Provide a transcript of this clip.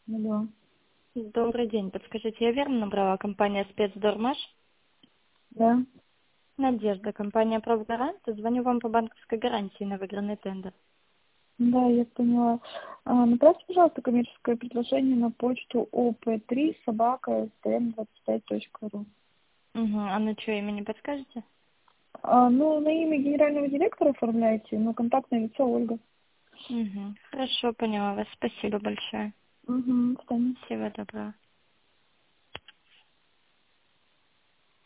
Алло. Добрый день. Подскажите, я верно набрала компания «Спецдормаш»? Да. Надежда, компания «Профгарант». Звоню вам по банковской гарантии на выигранный тендер. Да, я поняла. Направьте, пожалуйста, коммерческое предложение на почту op3@stm25.ru. Угу. А на чье имя не подскажете? На имя генерального директора оформляйте, но контактное лицо Ольга. Угу. Хорошо, поняла вас. Спасибо большое. Угу, Всего доброго.